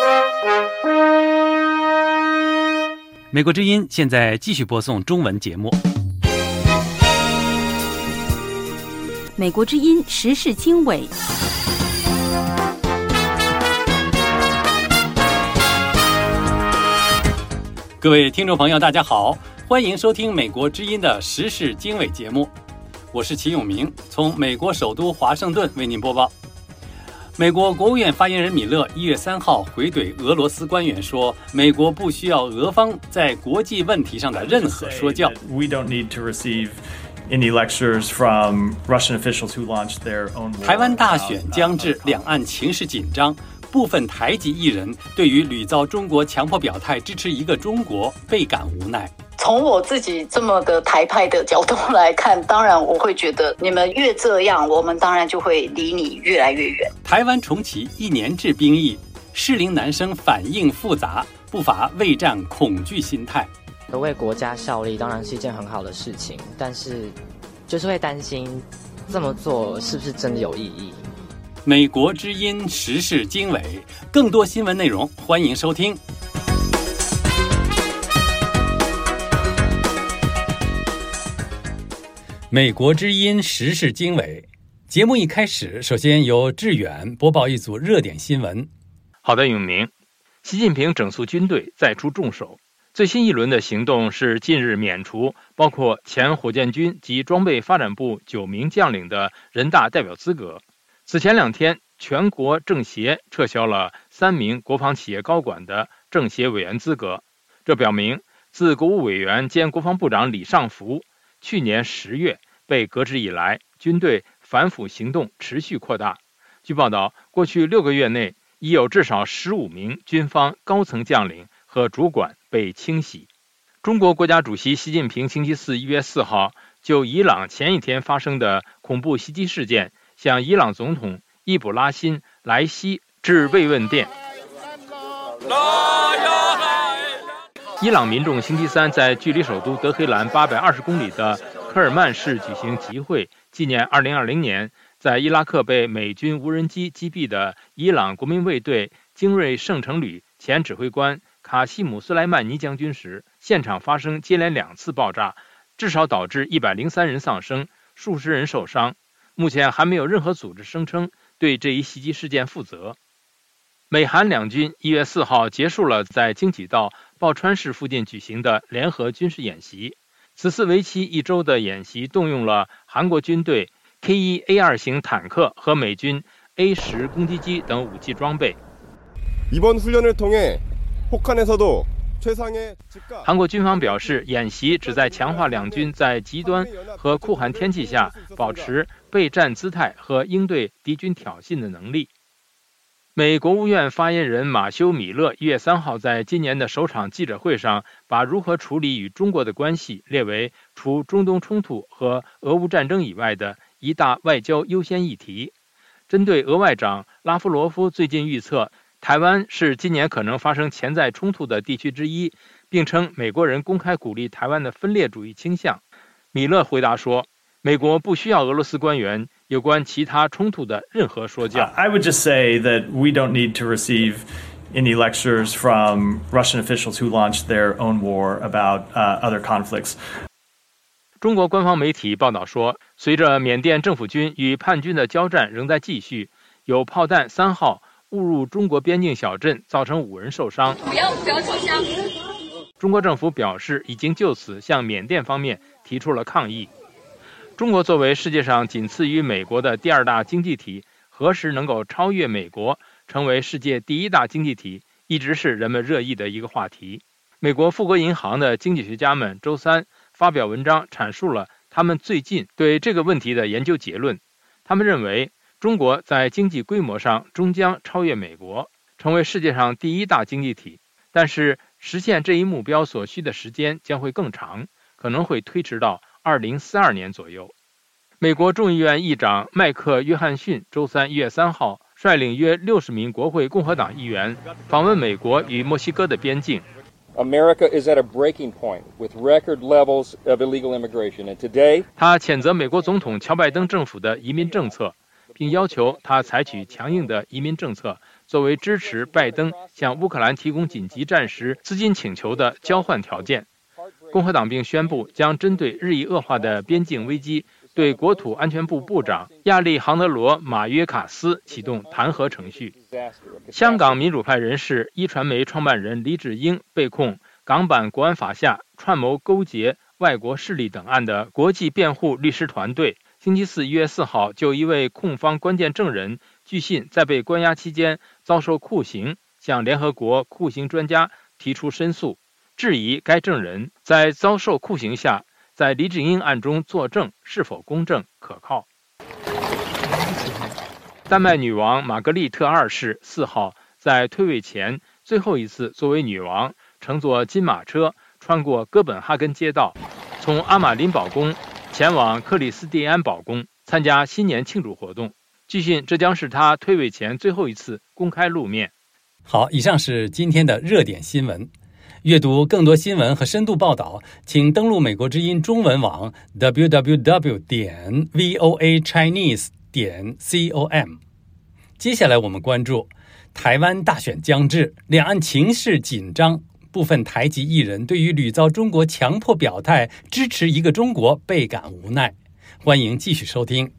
美国之音现在继续播送中文节目。 美国之音时事经纬。 各位听众朋友，大家好，欢迎收听美国之音的时事经纬节目，我是齐永明，从美国首都华盛顿为您播报。美国国务院发言人米勒1月3号回怼俄罗斯官员说，美国不需要俄方在国际问题上的任何说教。 We don't need to receive any lectures from Russian officials who launched their own war. 台湾大选将至，两岸情势紧张，部分台籍艺人对于屡遭中国强迫表态支持一个中国倍感无奈。 从我自己这么的台派的角度来看，当然我会觉得你们越这样，我们当然就会离你越来越远。 台湾重启1年制兵役，适龄男生反应复杂，不乏畏战恐惧心态。 为国家效力当然是一件很好的事情，但是就是会担心这么做是不是真的有意义。 美国之音时事经纬，更多新闻内容欢迎收听。美国之音时事经纬节目一开始，首先由志远播报一组热点新闻。 好的，永明。习近平整肃军队，再出重手。最新一轮的行动是近日免除包括前火箭军及装备发展部9名将领的人大代表资格。此前2天，全国政协撤销了3名国防企业高管的政协委员资格。这表明，自国务委员兼国防部长李尚福去年10月被革职以来，军队反腐行动持续扩大。据报道，过去6个月内，已有至少15名军方高层将领和主管被清洗。中国国家主席习近平星期四1月4号就伊朗前一天发生的恐怖袭击事件，向伊朗总统伊卜拉欣·莱西致慰问电。伊朗民众星期三在距离首都德黑兰820公里的科尔曼市举行集会，纪念2020年在伊拉克被美军无人机击毙的伊朗国民卫队精锐圣城旅前指挥官卡西姆·苏莱曼尼将军时，现场发生接连2次爆炸，至少导致103人丧生，数十人受伤。目前还没有任何组织声称对这一袭击事件负责。美韩两军1月4号结束了在京畿道抱川市附近举行的联合军事演习。此次为期1周的演习动用了韩国军队 K1A2 型坦克和美军 A10 攻击机等武器装备。 이번 훈련을 통해 혹한에서도 韩国军方表示，演习旨在强化两军在极端和酷寒天气下保持备战姿态和应对敌军挑衅的能力。美国务院发言人马修·米勒1月3号在今年的首场记者会上，把如何处理与中国的关系列为除中东冲突和俄乌战争以外的一大外交优先议题。针对俄外长拉夫罗夫最近预测台湾是今年可能发生潜在冲突的地区之一，并称美国人公开鼓励台湾的分裂主义倾向，米勒回答说，美国不需要俄罗斯官员有关其他冲突的任何说教。 I would just say that we don't need to receive any lectures from Russian officials who launched their own war about other conflicts. 中国官方媒体报道说，随着缅甸政府军与叛军的交战仍在继续，有炮弹3号误入中国边境小镇，造成5人受伤。不要投降。中国政府表示，已经就此向缅甸方面提出了抗议。中国作为世界上仅次于美国的第2大经济体，何时能够超越美国，成为世界第1大经济体，一直是人们热议的一个话题。美国富国银行的经济学家们周三发表文章，阐述了他们最近对这个问题的研究结论。他们认为，中国在经济规模上终将超越美国，成为世界上第1大经济体，但是实现这一目标所需的时间将会更长，可能会推迟到2042年左右。美国众议院议长麦克·约翰逊周三1月3号率领约60名国会共和党议员访问美国与墨西哥的边境。 America is at a breaking point with record levels of illegal immigration, and today 他谴责美国总统乔拜登政府的移民政策，并要求他采取强硬的移民政策， 作为支持拜登向乌克兰提供紧急战时资金请求的交换条件。共和党并宣布将针对日益恶化的边境危机对国土安全部部长亚历杭德罗·马约卡斯启动弹劾程序。香港民主派人士一传媒创办人李芷英被控港版国安法下串谋勾结外国势力等案的国际辩护律师团队星期四1月4号就一位控方关键证人据信在被关押期间遭受酷刑，向联合国酷刑专家提出申诉，质疑该证人在遭受酷刑下在李芷英案中作证是否公正可靠。丹麦女王玛格丽特2世4号在退位前最后一次作为女王乘坐金马车穿过哥本哈根街道，从阿玛林堡宫前往克里斯蒂安堡宫参加新年庆祝活动。据信这将是她退位前最后一次公开露面。 好，以上是今天的热点新闻。阅读更多新闻和深度报道，请登录美国之音中文网 www.voachinese.com。接下来我们关注台湾大选将至，两岸情势紧张，部分台籍艺人对于屡遭中国强迫表态支持一个中国倍感无奈。欢迎继续收听。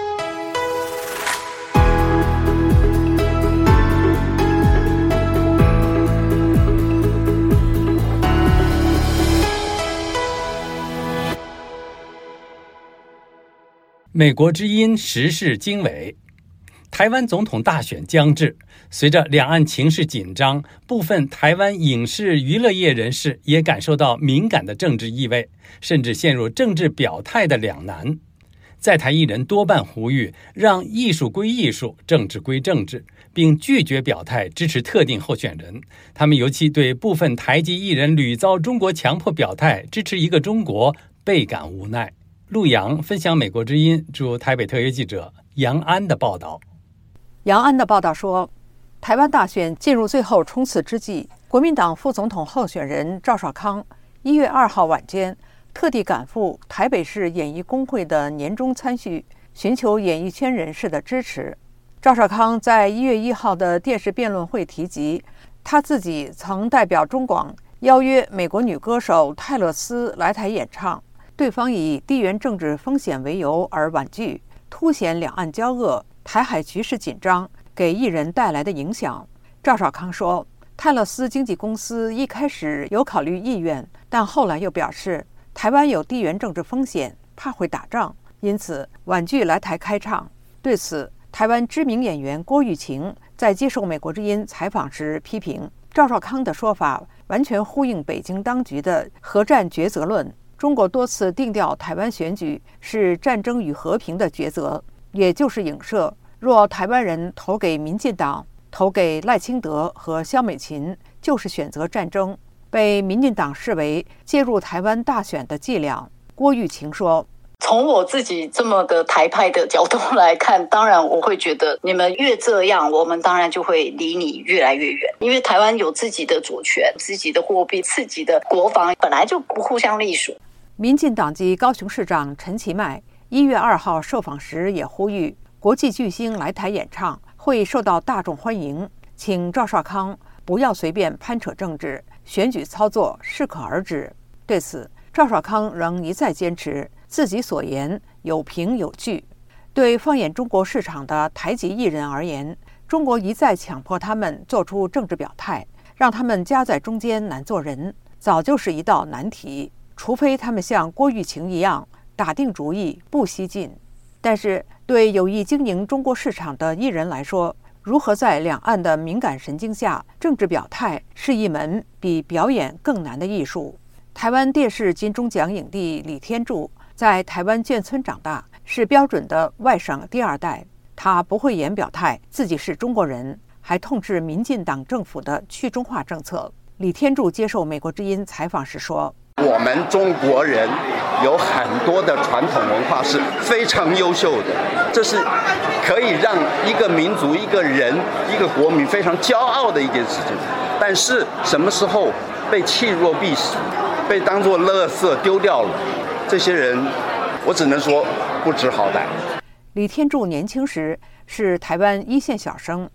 美国之音时事经纬。台湾总统大选将至，随着两岸情势紧张，部分台湾影视娱乐业人士也感受到敏感的政治意味，甚至陷入政治表态的两难。在台艺人多半呼吁让艺术归艺术，政治归政治，并拒绝表态支持特定候选人。他们尤其对部分台籍艺人屡遭中国强迫表态支持一个中国倍感无奈。陆洋分享美国之音驻台北特约记者杨安的报道。 杨安的报道说，台湾大选进入最后冲刺之际，国民党副总统候选人赵少康1月2号晚间特地赶赴台北市演艺工会的年终参叙，寻求演艺圈人士的支持。赵少康在1月1号的电视辩论会提及，他自己曾代表中广邀约美国女歌手泰勒斯来台演唱，对方以地缘政治风险为由而婉拒，凸显两岸交恶、台海局势紧张给艺人带来的影响。赵少康说，泰勒斯经纪公司一开始有考虑意愿，但后来又表示台湾有地缘政治风险，怕会打仗，因此婉拒来台开唱。对此，台湾知名演员郭玉晴在接受美国之音采访时批评，赵少康的说法完全呼应北京当局的核战抉择论。中国多次定调台湾选举是战争与和平的抉择，也就是影射若台湾人投给民进党、投给赖清德和萧美琴，就是选择战争，被民进党视为介入台湾大选的伎俩。郭玉晴说， 从我自己这么的台派的角度来看，当然我会觉得你们越这样，我们当然就会离你越来越远。因为台湾有自己的主权、自己的货币、自己的国防，本来就不互相隶属。 民进党籍高雄市长陈其迈1月2号受访时也呼吁，国际巨星来台演唱会受到大众欢迎，请赵少康不要随便攀扯政治，选举操作适可而止。对此，赵少康仍一再坚持自己所言有凭有据。对放眼中国市场的台籍艺人而言，中国一再强迫他们做出政治表态，让他们夹在中间难做人，早就是一道难题。除非他们像郭玉晴一样打定主意不西进。但是对有意经营中国市场的艺人来说，如何在两岸的敏感神经下政治表态，是一门比表演更难的艺术。台湾电视金钟奖影帝李天柱在台湾眷村长大，是标准的外省第二代。他不讳言表态自己是中国人，还痛斥民进党政府的去中化政策。李天柱接受美国之音采访时说， 我们中国人有很多的传统文化是非常优秀的，这是可以让一个民族、一个人、一个国民非常骄傲的一件事情。但是什么时候被弃若敝屣，被当作垃圾丢掉了，这些人我只能说不知好歹。 李天柱年轻时是台湾一线小生，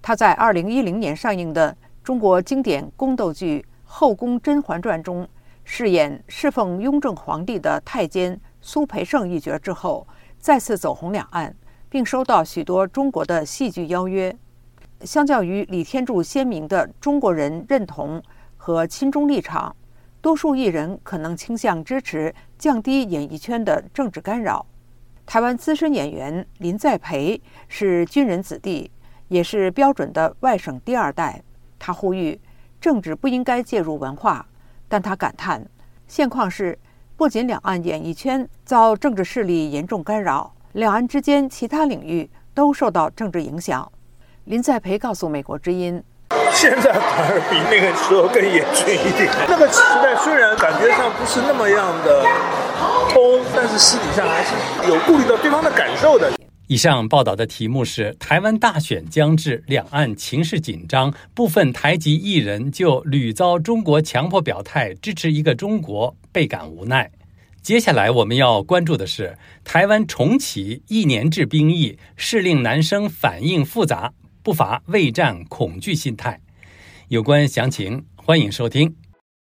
他在2010年上映的中国经典宫斗剧《后宫甄嬛传》中饰演侍奉雍正皇帝的太监苏培盛一角之后，再次走红两岸，并收到许多中国的戏剧邀约。相较于李天柱鲜明的中国人认同和亲中立场，多数艺人可能倾向支持降低演艺圈的政治干扰。台湾资深演员林在培是军人子弟，也是标准的外省第二代。他呼吁政治不应该介入文化，但他感叹，现况是不仅两岸演艺圈遭政治势力严重干扰，两岸之间其他领域都受到政治影响。林在培告诉美国之音， 现在反而比那个时候更严峻一点。那个时代虽然感觉上不是那么样的通，但是私底下还是有顾虑到对方的感受的。 以上报道的题目是台湾大选将至，两岸情势紧张，部分台籍艺人就屡遭中国强迫表态支持一个中国，倍感无奈。接下来我们要关注的是台湾重启1年制兵役，是令男生反应复杂，不乏畏战恐惧心态。有关详情，欢迎收听。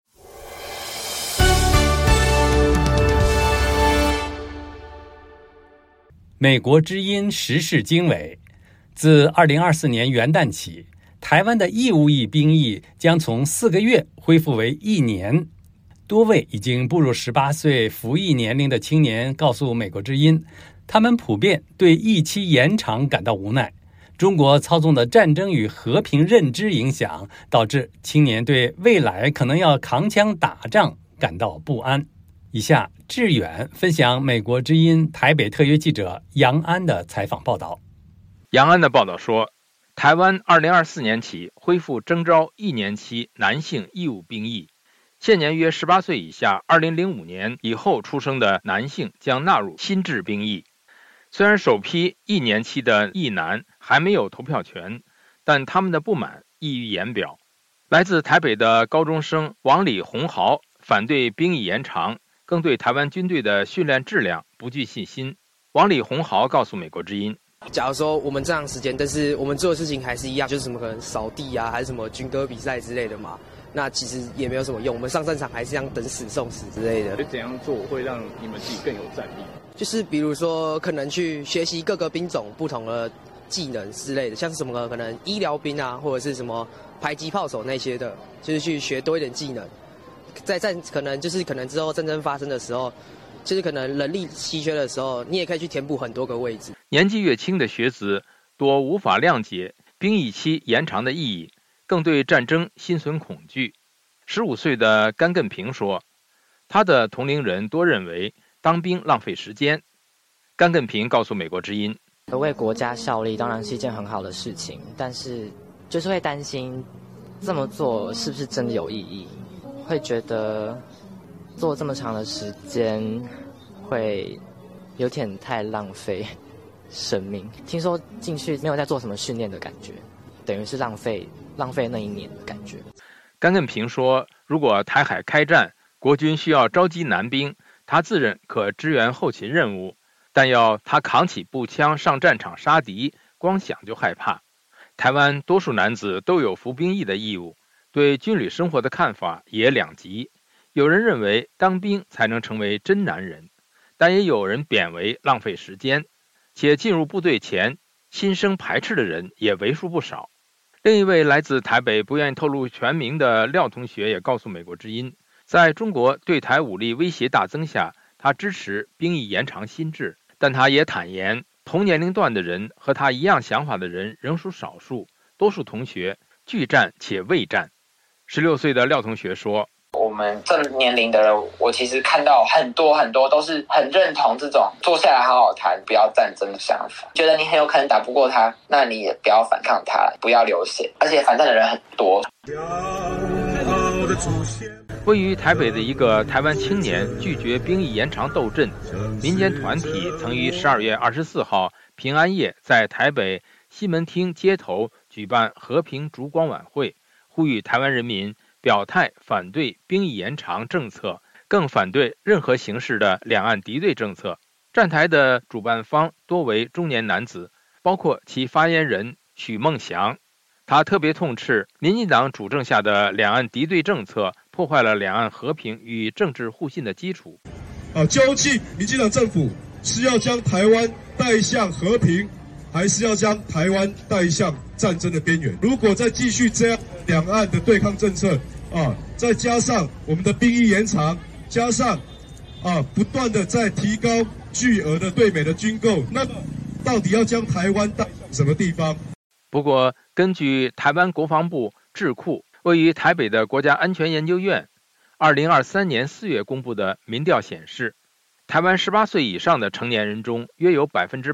美国之音时事经纬，自2024年元旦起，台湾的义务役兵役将从4个月恢复为1年。多位已经步入18岁服役年龄的青年告诉美国之音，他们普遍对役期延长感到无奈。中国操纵的战争与和平认知影响，导致青年对未来可能要扛枪打仗感到不安。以下志远分享美国之音台北特约记者杨安的采访报道。 杨安的报道说，台湾2024年起恢复征召1年期男性义务兵役，现年约18岁以下2005年以后出生的男性将纳入新制兵役。虽然首批1年期的役男还没有投票权，但他们的不满溢于言表。来自台北的高中生王李洪豪反对兵役延长，更对台湾军队的训练质量不具信心。王李洪豪告诉美国之音， 假如说我们这样时间，但是我们做的事情还是一样，就是什么可能扫地啊，还是什么军歌比赛之类的嘛，那其实也没有什么用，我们上战场还是一样等死送死之类的。 怎样做会让你们自己更有战力？ 就是比如说可能去学习各个兵种不同的技能之类的，像是什么可能医疗兵啊，或者是什么排击炮手那些的，就是去学多一点技能。在可能之后战争发生的时候，就是可能人力稀缺的时候，你也可以去填补很多个位置。 年纪越轻的学子多无法谅解兵役期延长的意义，更对战争心存恐惧。15岁的甘艮平说，他的同龄人多认为当兵浪费时间。甘艮平告诉美国之音， 为国家效力当然是一件很好的事情，但是就是会担心这么做是不是真的有意义，会觉得做这么长的时间会有点太浪费生命。听说进去没有在做什么训练的感觉，等于是浪费那1年的感觉。 甘艮平说，如果台海开战，国军需要召集男兵，他自认可支援后勤任务，但要他扛起步枪上战场杀敌，光想就害怕。台湾多数男子都有服兵役的义务，对军旅生活的看法也两极。有人认为当兵才能成为真男人，但也有人贬为浪费时间，且进入部队前心生排斥的人也为数不少。另一位来自台北不愿意透露全名的廖同学也告诉美国之音，在中国对台武力威胁大增下，他支持兵役延长新制，但他也坦言，同年龄段的人和他一样想法的人仍属少数，多数同学拒战且畏战。16岁的廖同学说， 我们这年龄的人，我其实看到很多都是很认同这种坐下来好好谈不要战争的想法，觉得你很有可能打不过他，那你也不要反抗他，不要流血，而且反战的人很多。 位于台北的一个台湾青年拒绝兵役延长斗阵，民间团体曾于12月24号平安夜在台北西门町街头举办和平烛光晚会，呼吁台湾人民表态反对兵役延长政策，更反对任何形式的两岸敌对政策。站台的主办方多为中年男子，包括其发言人许梦祥。 他特别痛斥民进党主政下的两岸敌对政策破坏了两岸和平与政治互信的基础。 究竟民进党政府是要将台湾带向和平，还是要将台湾带向战争的边缘？如果再继续这样两岸的对抗政策再加上我们的兵役延长，加上不断的在提高巨额的对美的军购，那么到底要将台湾带向什么地方？ 不过，根据台湾国防部智库位于台北的国家安全研究院2023年4月公布的民调显示，台湾18岁以上的成年人中，约有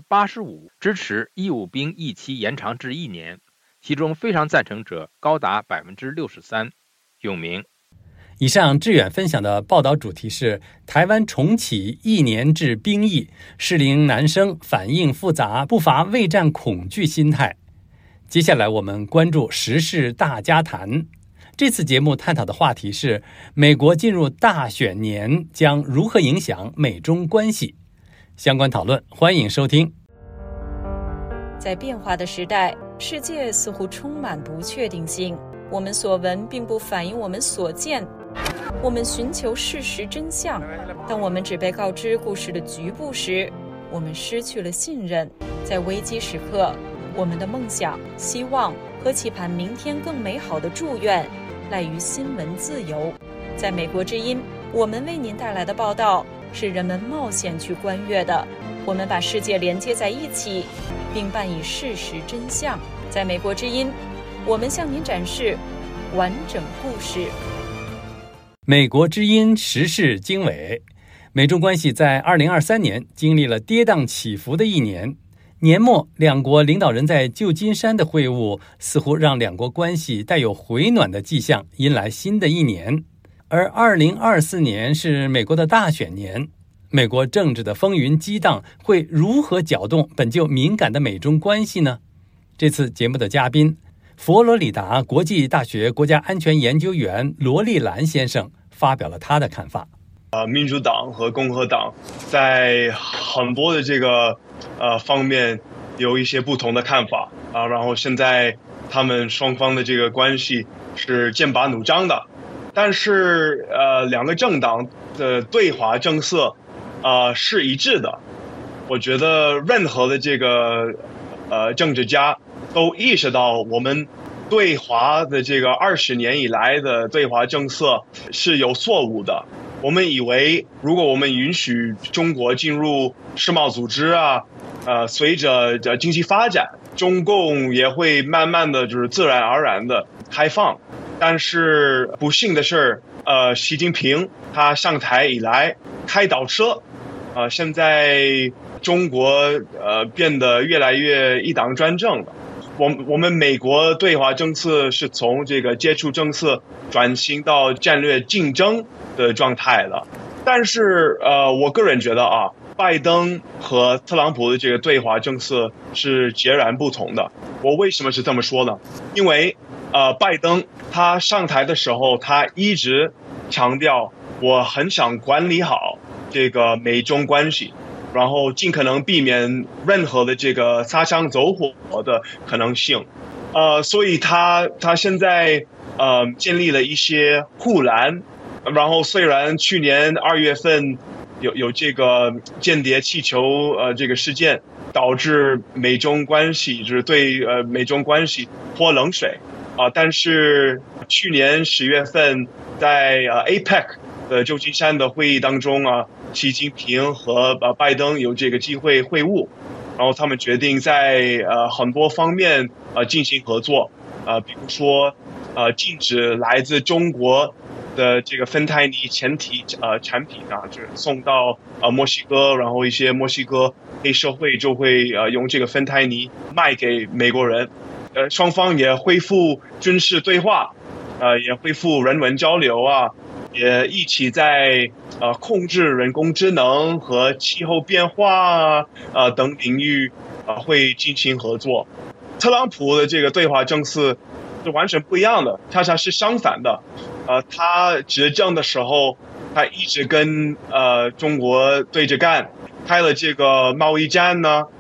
85%支持义务兵役期延长至1年，其中非常赞成者高达63%。永明。 以上志远分享的报道主题是台湾重启1年制兵役，适龄男生反应复杂，不乏畏战恐惧心态。接下来我们关注时事大家谈。这次节目探讨的话题是美国进入大选年将如何影响美中关系。相关讨论欢迎收听。 在变化的时代，世界似乎充满不确定性，我们所闻并不反映我们所见，我们寻求事实真相，当我们只被告知故事的局部时，我们失去了信任。在危机时刻，我们的梦想、希望和期盼明天更美好的祝愿赖于新闻自由。在美国之音，我们为您带来的报道是人们冒险去观阅的，我们把世界连接在一起，并伴以事实真相。在美国之音，我们向您展示完整故事。 美国之音时事经纬。美中关系在2023年经历了跌宕起伏的一年。年末，两国领导人在旧金山的会晤似乎让两国关系带有回暖的迹象，迎来新的一年。而2024年是美国的大选年，美国政治的风云激荡会如何搅动本就敏感的美中关系呢？这次节目的嘉宾，佛罗里达国际大学国家安全研究员罗立兰先生发表了他的看法。 民主党和共和党在很多的这个方面有一些不同的看法然后现在他们双方的这个关系是剑拔弩张的，但是两个政党的对华政策是一致的。我觉得任何的这个政治家都意识到我们对华的这个20年以来的对华政策是有错误的。我们以为如果我们允许中国进入世贸组织随着经济发展，中共也会慢慢的就是自然而然的开放。但是不幸的是习近平他上台以来开倒车现在中国变得越来越一党专政了。我们美国对华政策是从这个接触政策转型到战略竞争的状态了。但是我个人觉得拜登和特朗普的这个对华政策是截然不同的。我为什么是这么说呢？因为拜登他上台的时候，他一直强调我很想管理好这个美中关系，然后尽可能避免任何的这个擦枪走火的可能性。所以他现在建立了一些护栏。然后虽然去年2月份有这个间谍气球这个事件，导致美中关系就是对美中关系泼冷水但是去年10月份在APEC 的旧金山的会议当中习近平和拜登有这个机会会晤，然后他们决定在很多方面进行合作比如说禁止来自中国的这个芬太尼前体产品就是送到墨西哥，然后一些墨西哥黑社会就会用这个芬太尼卖给美国人。双方也恢复军事对话也恢复人文交流也一起在控制人工智能和气候变化等领域会进行合作。特朗普的这个对华政策是完全不一样的，恰恰是相反的。他执政的时候，他一直跟中国对着干，开了这个贸易战呢，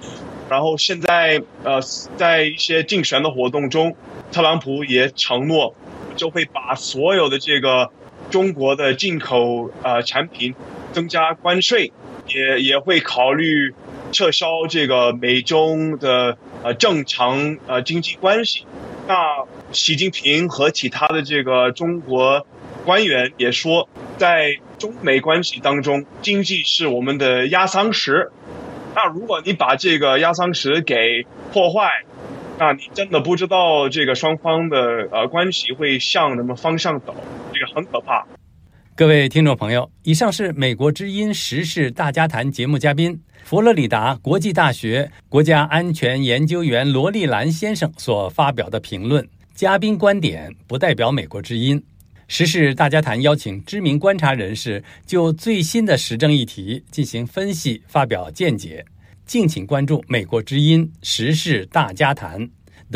然后现在在一些竞选的活动中，特朗普也承诺就会把所有的这个中国的进口产品增加关税，也会考虑撤销这个美中的正常经济关系。那习近平和其他的这个中国官员也说，在中美关系当中，经济是我们的压舱石。那如果你把这个压舱石给破坏，那你真的不知道这个双方的关系会向什么方向走，这个很可怕。 各位听众朋友，以上是美国之音时事大家谈节目嘉宾佛罗里达国际大学国家安全研究员罗丽兰先生所发表的评论，嘉宾观点不代表美国之音。时事大家谈邀请知名观察人士就最新的时政议题进行分析，发表见解。敬请关注美国之音时事大家谈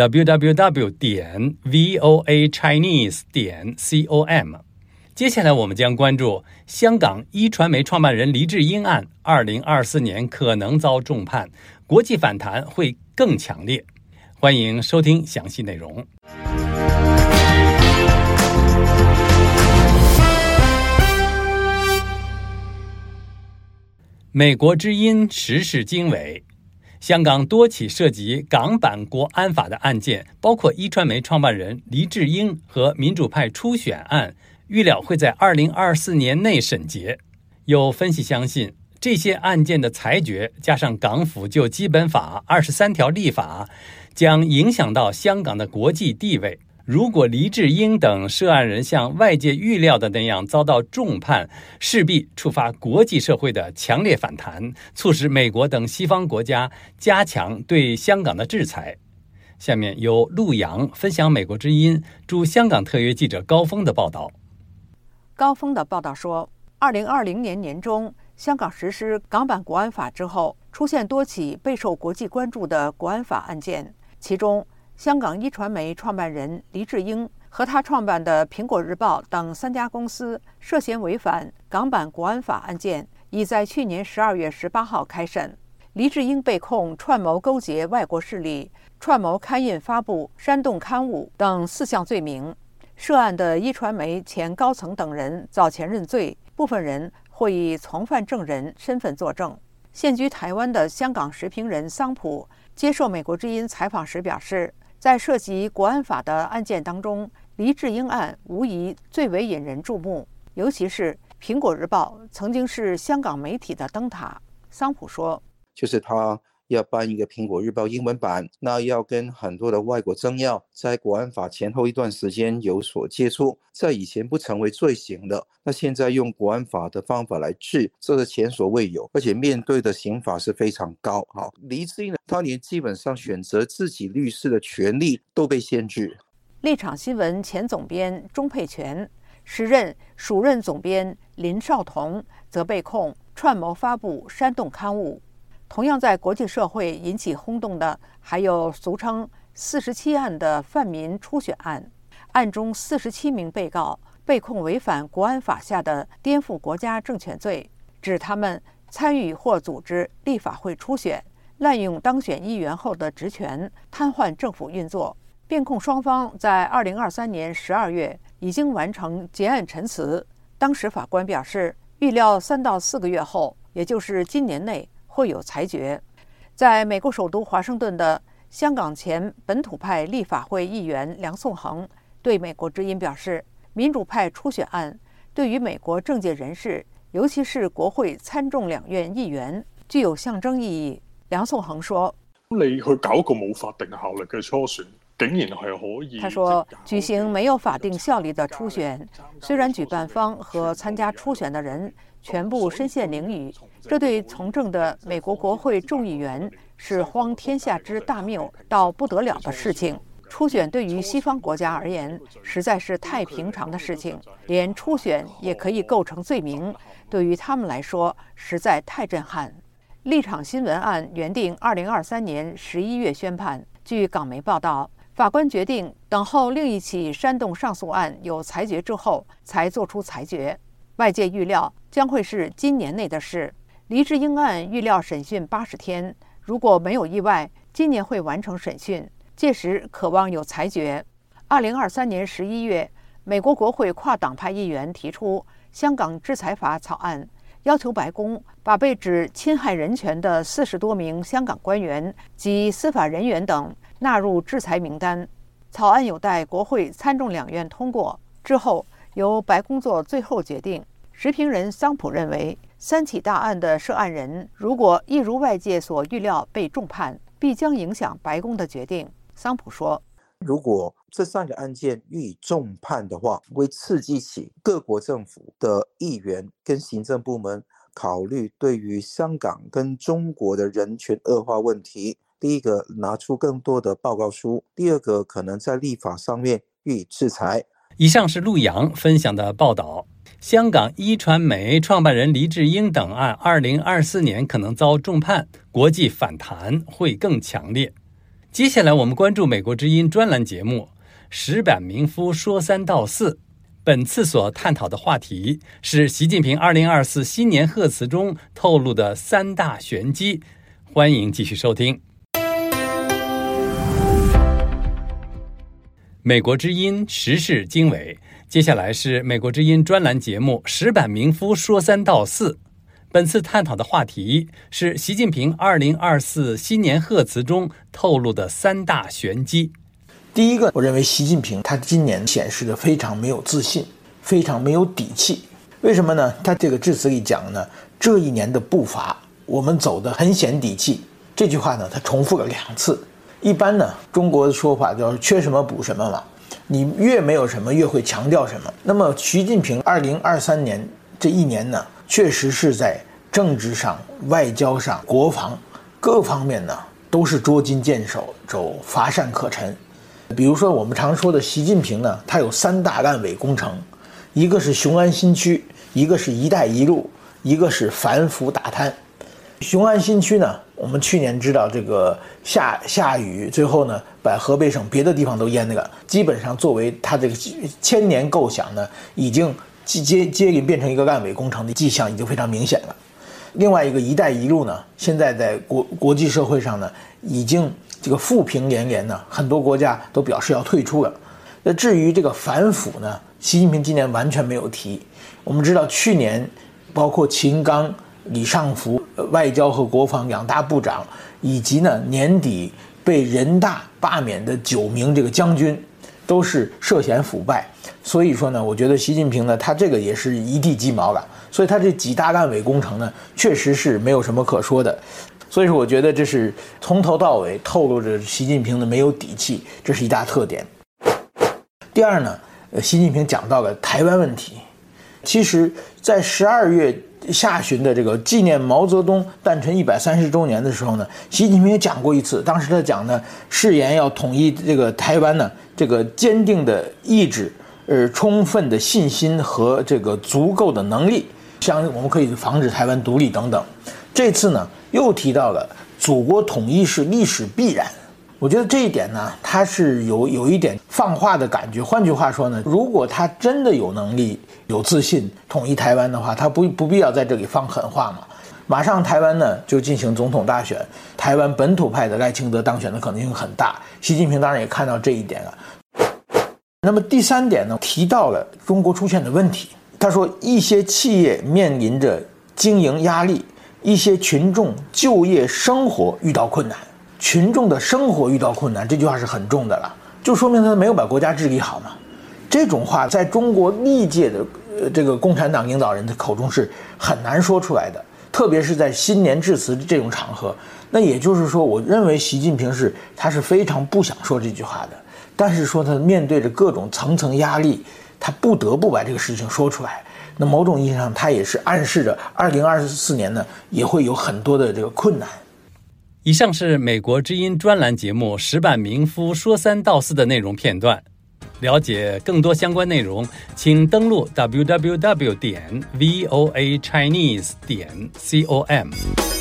www.voachinese.com。接下来我们将关注香港一传媒创办人黎智英案2024年可能遭重判，国际反弹会更强烈。欢迎收听详细内容。美国之音时事经纬，香港多起涉及港版国安法的案件，包括一传媒创办人黎智英和民主派初选案，预料会在2024年内审结。有分析相信，这些案件的裁决加上港府就基本法23条立法，将影响到香港的国际地位。如果黎智英等涉案人像外界预料的那样遭到重判，势必触发国际社会的强烈反弹，促使美国等西方国家加强对香港的制裁。下面由陆洋分享美国之音驻香港特约记者高峰的报道。 高峰的报道说，2020年年中，香港实施港版国安法之后，出现多起备受国际关注的国安法案件，其中香港一传媒创办人黎智英和他创办的苹果日报等3家公司涉嫌违反港版国安法案件，已在去年12月18号开审。黎智英被控串谋勾结外国势力、串谋刊印发布煽动刊物等4项罪名。涉案的一传媒前高层等人早前认罪，部分人会以从犯证人身份作证。现居台湾的香港时评人桑普接受美国之音采访时表示，在涉及国安法的案件当中，黎智英案无疑最为引人注目，尤其是苹果日报曾经是香港媒体的灯塔。桑普说， 就是他要办一个苹果日报英文版，那要跟很多的外国政要在国安法前后一段时间有所接触，在以前不成为罪行的，那现在用国安法的方法来治，这是前所未有，而且面对的刑法是非常高。黎智英他连基本上选择自己律师的权利都被限制。 立场新闻前总编钟佩全，时任署任总编林少彤则被控串谋发布煽动刊物。同样在国际社会引起轰动的，还有俗称47案的泛民初选案，案中47名被告被控违反国安法下的颠覆国家政权罪，指他们参与或组织立法会初选，滥用当选议员后的职权，瘫痪政府运作。辩控双方在2023年12月已经完成结案陈词，当时法官表示，预料3到4个月后，也就是今年内会有裁决。在美国首都华盛顿的香港前本土派立法会议员梁颂恒对美国之音表示，民主派初选案对于美国政界人士，尤其是國會參眾兩院議員具有象徵意義。梁頌恆說， 你去搞個冇法定效力嘅初選，竟然係可以。 他說，舉行沒有法定效力的初選，雖然舉辦方和參加初選的人全部身陷囹圄，這對從政的美國國會眾議員是荒天下之大謬到不得了的事情。初選對於西方國家而言實在是太平常的事情，連初選也可以構成罪名，對於他們來說實在太震撼。立場新聞案原定2023年11月宣判，據港媒報道，法官決定等候另一起煽動上訴案有裁決之後才做出裁決，外界預料將會是今年內的事。黎智英案預料審訊80天， 如果没有意外，今年会完成审讯，届时可望有裁决。2023年11月，美国国会跨党派议员提出香港制裁法草案，要求白宫把被指侵害人权的40多名香港官员及司法人员等纳入制裁名单。草案有待国会参众两院通过之后，由白宫做最后决定。时评人桑普认为，3起大案的涉案人如果一如外界所预料被重判，必将影响白宫的决定。桑普说， 如果这3个案件予以重判的话，会刺激起各国政府的议员跟行政部门考虑对于香港跟中国的人权恶化问题，第一个拿出更多的报告书，第二个可能在立法上面予以制裁。 以上是陆洋分享的报道。香港一传媒创办人黎智英等案2024年可能遭重判，国际反弹会更强烈。接下来我们关注美国之音专栏节目石板民夫说3道4，本次所探讨的话题是习近平2024新年贺词中透露的3大玄机。欢迎继续收听。美国之音时事经纬，接下来是美国之音专栏节目石板民夫说3道4，本次探讨的话题是习近平2024新年贺词中透露的3大玄机。 第一个，我认为习近平他今年显示的非常没有自信，非常没有底气。为什么呢？他这个致辞里讲呢，这一年的步伐我们走得很显底气，这句话呢他重复了2次。一般呢中国的说法叫缺什么补什么嘛，你越没有什么越会强调什么。那么习近平2023年这一年呢，确实是在政治上、外交上、国防各方面呢都是捉襟见肘，走乏善可陈。比如说我们常说的习近平呢，他有3大烂尾工程，一个是雄安新区，一个是一带一路，一个是反腐打贪。雄安新区呢，我们去年知道这个下雨，最后呢把河北省别的地方都淹了，基本上作为他这个1000年构想呢，已经接近变成一个烂尾工程的迹象已经非常明显了。另外一个一带一路呢，现在在国际社会上呢，已经这个负评连连呢，很多国家都表示要退出了。那至于这个反腐呢，习近平今年完全没有提。我们知道去年包括秦刚、李尚福外交和国防2大部长，以及呢年底被人大罢免的9名这个将军，都是涉嫌腐败。所以说呢，我觉得习近平呢，他这个也是一地鸡毛了。所以他这几大烂尾工程呢，确实是没有什么可说的。所以说我觉得这是从头到尾透露着习近平的没有底气，这是一大特点。第二呢，习近平讲到了台湾问题。其实在12月下旬的这个纪念毛泽东诞辰130周年的时候呢，习近平也讲过一次，当时他讲呢，誓言要统一这个台湾呢，这个坚定的意志，充分的信心和这个足够的能力，像我们可以防止台湾独立等等。这次呢又提到了祖国统一是历史必然。我觉得这一点呢，他是有一点放话的感觉。换句话说呢，如果他真的有能力、有自信统一台湾的话，他不必要在这里放狠话嘛。马上台湾呢就进行总统大选，台湾本土派的赖清德当选的可能性很大。习近平当然也看到这一点了。那么第3点呢，提到了中国出现的问题。他说，一些企业面临着经营压力，一些群众就业生活遇到困难。群众的生活遇到困难，这句话是很重的了，就说明他没有把国家治理好嘛。这种话在中国历届的这个共产党领导人的口中是很难说出来的，特别是在新年致辞这种场合。那也就是说，我认为习近平他是非常不想说这句话的，但是说他面对着各种层层压力，他不得不把这个事情说出来。那某种意义上，他也是暗示着2024年呢也会有很多的这个困难。 以上是美国之音专栏节目石板民夫说3道4的内容片段。了解更多相关内容，请登录 www.voachinese.com。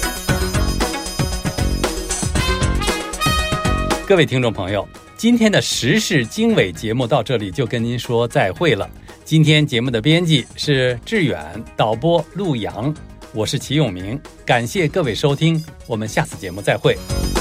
各位听众朋友，今天的时事经纬节目到这里就跟您说再会了。今天节目的编辑是志远，导播陆阳， 我是齐永明，感谢各位收听，我们下次节目再会。